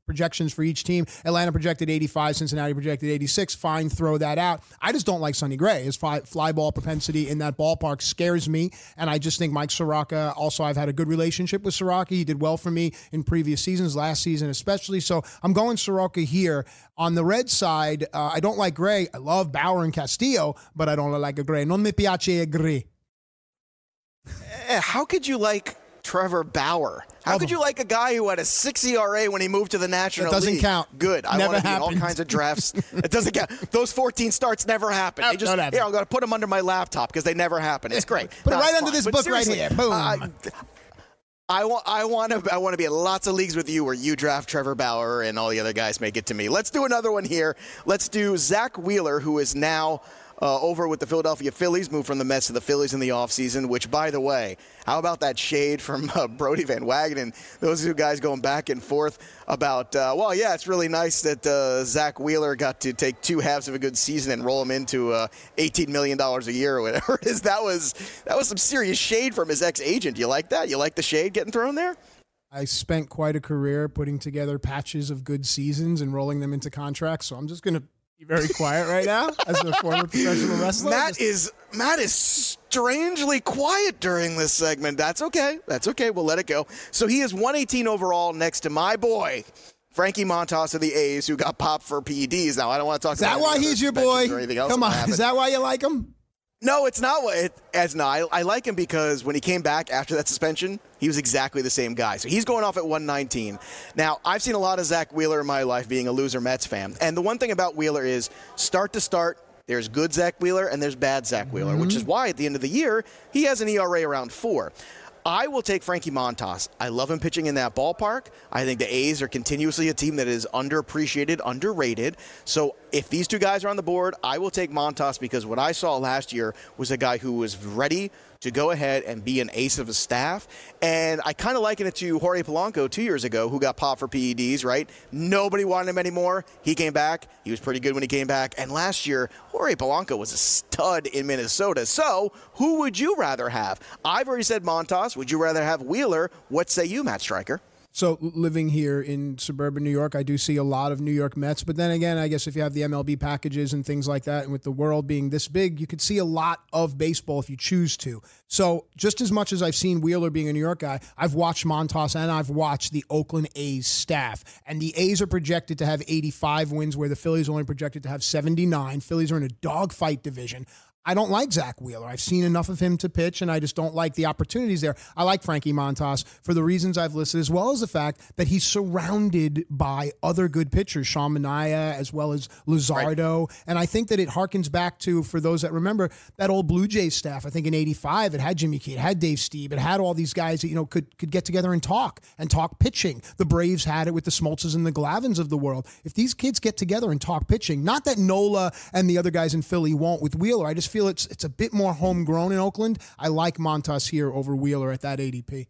projections for each team. Atlanta projected eighty-five, Cincinnati projected eighty-six. Fine, throw that out. I just don't like Sonny Gray. His fly, fly ball propensity in that ballpark scares me, and I just think Mike Soroka, also I've had a good relationship with Soroka. He did well for me in previous seasons, last season especially, so I'm going Soroka here. On the red side, uh, I don't like Gray. I love Bauer and Castillo, but I don't like a Gray. Non mi piace Gray.
How could you like Trevor Bauer? How could you like a guy who had a six E R A when he moved to the National League?
It doesn't
League?
count.
Good. I
Never
want to be in all
happened.
kinds of drafts. It doesn't count. Those fourteen starts never happened. They just,
Don't
yeah, I'm going to put them under my laptop because they never happen. It's great.
Put
No,
it right
it's
under
fine.
this
But
book right
seriously,
here. Boom.
Uh, I want, I want to, I want to be in lots of leagues with you where you draft Trevor Bauer and all the other guys make it to me. Let's do another one here. Let's do Zach Wheeler, who is now uh, over with the Philadelphia Phillies, moved from the Mets to the Phillies in the offseason, which, by the way, how about that shade from uh, Brody Van Wagenen? Those two guys going back and forth about, uh, well, yeah, it's really nice that uh, Zach Wheeler got to take two halves of a good season and roll him into uh, eighteen million dollars a year or whatever it is. That was, that was some serious shade from his ex-agent. You like that? You like the shade getting thrown there?
I spent quite a career putting together patches of good seasons and rolling them into contracts, so I'm just going to be very quiet right now as a former professional wrestler.
Matt
Just-
is Matt is strangely quiet during this segment. That's okay. That's okay. We'll let it go. So he is one eighteen overall next to my boy, Frankie Montas of the A's, who got popped for P E Ds. Now, I don't want to talk
Is
about
that why
any
he's
other
your boy?
suspensions or anything else
Come
that
on.
happened.
Is that why you like him?
No, it's not what it, as no. I, I like him because when he came back after that suspension, he was exactly the same guy. So he's going off at one nineteen. Now, I've seen a lot of Zach Wheeler in my life being a loser Mets fan. And the one thing about Wheeler is start to start, there's good Zach Wheeler and there's bad Zach Wheeler, mm-hmm. which is why at the end of the year, he has an E R A around four. I will take Frankie Montas. I love him pitching in that ballpark. I think the A's are continuously a team that is underappreciated, underrated. So if these two guys are on the board, I will take Montas because what I saw last year was a guy who was ready to go ahead and be an ace of his staff. And I kind of liken it to Jorge Polanco two years ago, who got popped for P E Ds, right? Nobody wanted him anymore. He came back. He was pretty good when he came back. And last year, Jorge Polanco was a stud in Minnesota. So who would you rather have? I've already said Montas. Would you rather have Wheeler? What say you, Matt Stryker?
So living here in suburban New York, I do see a lot of New York Mets. But then again, I guess if you have the M L B packages and things like that, and with the world being this big, you could see a lot of baseball if you choose to. So just as much as I've seen Wheeler being a New York guy, I've watched Montas and I've watched the Oakland A's staff. And the A's are projected to have eighty-five wins, where the Phillies are only projected to have seventy-nine. Phillies are in a dogfight division. I don't like Zach Wheeler. I've seen enough of him to pitch, and I just don't like the opportunities there. I like Frankie Montas for the reasons I've listed, as well as the fact that he's surrounded by other good pitchers, Sean Manaea, as well as Luzardo. Right. And I think that it harkens back to, for those that remember, that old Blue Jays staff. I think in eighty-five, it had Jimmy Key, it had Dave Stieb, it had all these guys that, you know, could, could get together and talk, and talk pitching. The Braves had it with the Smoltzes and the Glavins of the world. If these kids get together and talk pitching, not that Nola and the other guys in Philly won't with Wheeler, I just feel it's it's a bit more homegrown in Oakland. I like Montas here over Wheeler at that A D P.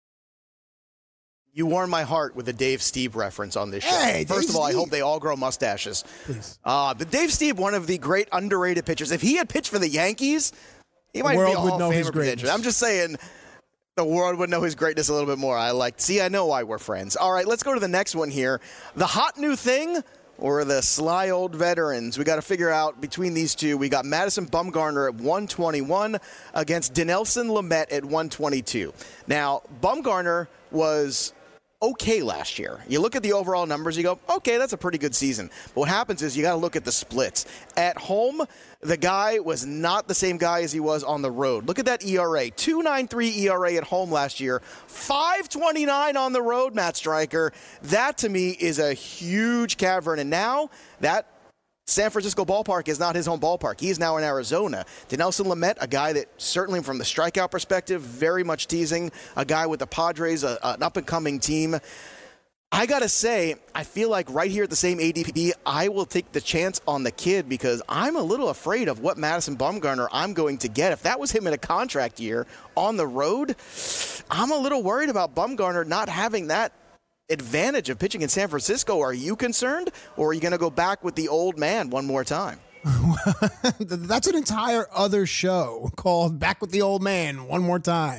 You warm my heart with a Dave Stieb reference on this show.
Hey,
First
Dave
of all, I
Stieb.
hope they all grow mustaches.
Please.
Uh, but Dave Stieb, one of the great underrated pitchers. If he had pitched for the Yankees, he
The
might
world
be a
would
Hall
know
of
his
Famer
greatness.
potential. I'm just saying the world would know his greatness a little bit more. I like, see, I know why we're friends. All right, let's go to the next one here. The hot new thing, or the sly old veterans? We got to figure out between these two. We got Madison Bumgarner at one twenty-one against Dinelson Lamet at one twenty-two. Now, Bumgarner was okay last year. You look at the overall numbers, you go, okay, that's a pretty good season. But what happens is you got to look at the splits. At home, the guy was not the same guy as he was on the road. Look at that E R A. two point nine three E R A at home last year. five twenty-nine on the road, Matt Stryker. That, to me, is a huge cavern. And now that San Francisco ballpark is not his home ballpark. He is now in Arizona. Dinelson Lamet, a guy that certainly from the strikeout perspective, very much teasing, a guy with the Padres, a, an up-and-coming team. I got to say, I feel like right here at the same A D P, I will take the chance on the kid because I'm a little afraid of what Madison Bumgarner I'm going to get. If that was him in a contract year on the road, I'm a little worried about Bumgarner not having that advantage of pitching in San Francisco. Are you concerned, or are you going to go back with the old man one more time?
That's an entire other show called Back with the Old Man One More Time.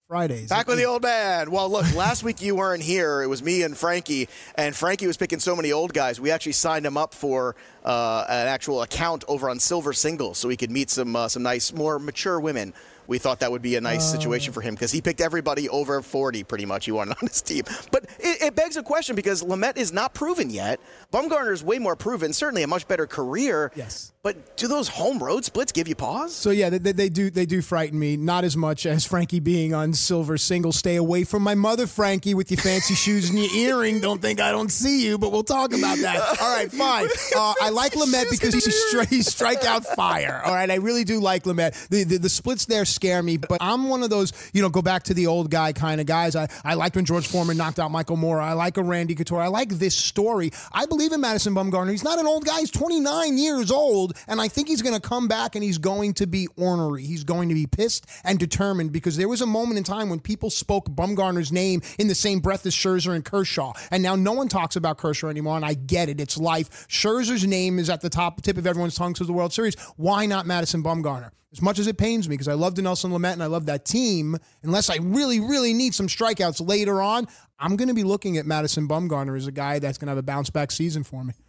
Fridays.
Back with the old man. Well, look, last week you weren't here. It was me and Frankie, and Frankie was picking so many old guys. We actually signed him up for uh, an actual account over on Silver Singles so he could meet some uh, some nice, more mature women. We thought that would be a nice uh, situation for him because he picked everybody over forty pretty much he wanted on his team. But it, it begs a question because Lamet is not proven yet. Bumgarner is way more proven, certainly a much better career.
Yes.
But do those home road splits give you pause?
So, yeah, they, they do they do frighten me. Not as much as Frankie being on Silver Single. Stay away from my mother, Frankie, with your fancy shoes and your earring. Don't think I don't see you, but we'll talk about that. All right, fine. Uh, I like Lamet because he's stri- he strike out fire. All right, I really do like Lamet. The, the, the splits there scare me, but I'm one of those, you know, go back to the old guy kind of guys. I, I liked when George Foreman knocked out Michael Moore. I like a Randy Couture. I like this story. I believe in Madison Bumgarner. He's not an old guy. He's twenty-nine years old, and I think he's going to come back and he's going to be ornery. He's going to be pissed and determined because there was a moment in time when people spoke Bumgarner's name in the same breath as Scherzer and Kershaw, and now no one talks about Kershaw anymore, and I get it. It's life. Scherzer's name is at the top tip of everyone's tongue to the World Series. Why not Madison Bumgarner? As much as it pains me because I love Dinelson Lamet and I love that team, unless I really, really need some strikeouts later on, I'm going to be looking at Madison Bumgarner as a guy that's going to have a bounce-back season for me.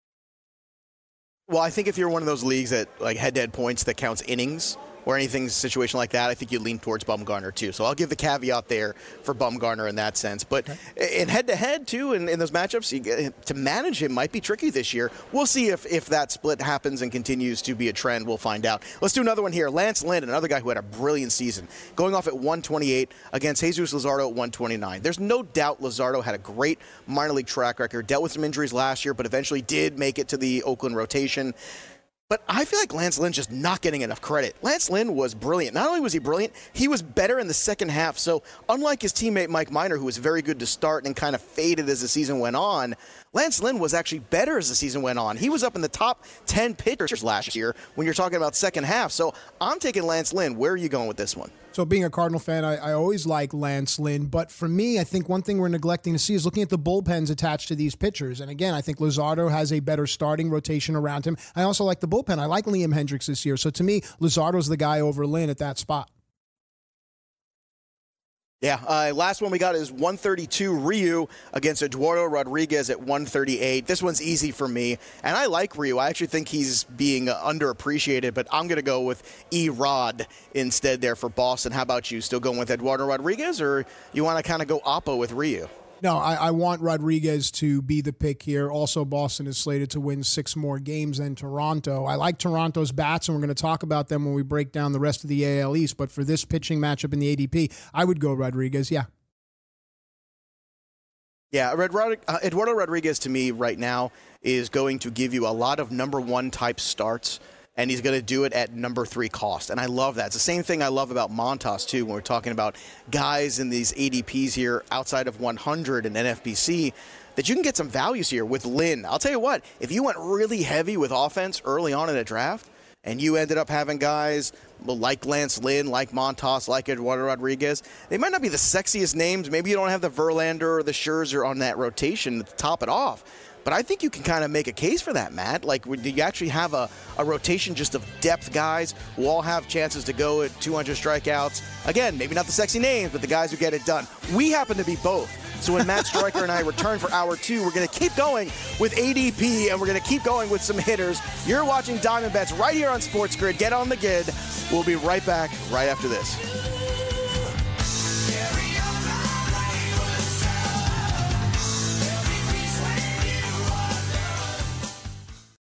Well, I think if you're one of those leagues that, like, head-to-head points that counts innings or anything situation like that, I think you lean towards Bumgarner, too. So I'll give the caveat there for Bumgarner in that sense. But okay. in head-to-head, too, in, in those matchups, you get, to manage him might be tricky this year. We'll see if, if that split happens and continues to be a trend. We'll find out. Let's do another one here. Lance Lynn, another guy who had a brilliant season, going off at one twenty-eight against Jesus Luzardo at one twenty-nine. There's no doubt Luzardo had a great minor league track record, dealt with some injuries last year, but eventually did make it to the Oakland rotation. But I feel like Lance Lynn's just not getting enough credit. Lance Lynn was brilliant. Not only was he brilliant, he was better in the second half. So unlike his teammate Mike Minor, who was very good to start and kind of faded as the season went on, Lance Lynn was actually better as the season went on. He was up in the top ten pitchers last year when you're talking about second half. So I'm taking Lance Lynn. Where are you going with this one?
So being a Cardinal fan, I, I always like Lance Lynn. But for me, I think one thing we're neglecting to see is looking at the bullpens attached to these pitchers. And again, I think Luzardo has a better starting rotation around him. I also like the bullpen. I like Liam Hendricks this year. So to me, Luzardo's the guy over Lynn at that spot.
Yeah, uh, last one we got is one thirty-two Ryu against Eduardo Rodriguez at one thirty-eight. This one's easy for me, and I like Ryu. I actually think he's being uh, underappreciated, but I'm going to go with E-Rod instead there for Boston. How about you? Still going with Eduardo Rodriguez, or you want to kind of go oppo with Ryu?
No, I, I want Rodriguez to be the pick here. Also, Boston is slated to win six more games than Toronto. I like Toronto's bats, and we're going to talk about them when we break down the rest of the A L East. But for this pitching matchup in the A D P, I would go Rodriguez, yeah.
Yeah, Eduardo Rodriguez to me right now is going to give you a lot of number one type starts, and he's going to do it at number three cost. And I love that. It's the same thing I love about Montas, too, when we're talking about guys in these A D Ps here outside of one hundred and N F B C, that you can get some values here with Lynn. I'll tell you what, if you went really heavy with offense early on in a draft, and you ended up having guys like Lance Lynn, like Montas, like Eduardo Rodriguez, they might not be the sexiest names. Maybe you don't have the Verlander or the Scherzer on that rotation to top it off. But I think you can kind of make a case for that, Matt. Like, do you actually have a, a rotation just of depth guys who all have chances to go at two hundred strikeouts? Again, maybe not the sexy names, but the guys who get it done. We happen to be both. So when Matt Stryker and I return for hour two, we're going to keep going with A D P, and we're going to keep going with some hitters. You're watching Diamond Bets right here on Sports Grid. Get on the grid. We'll be right back right after this.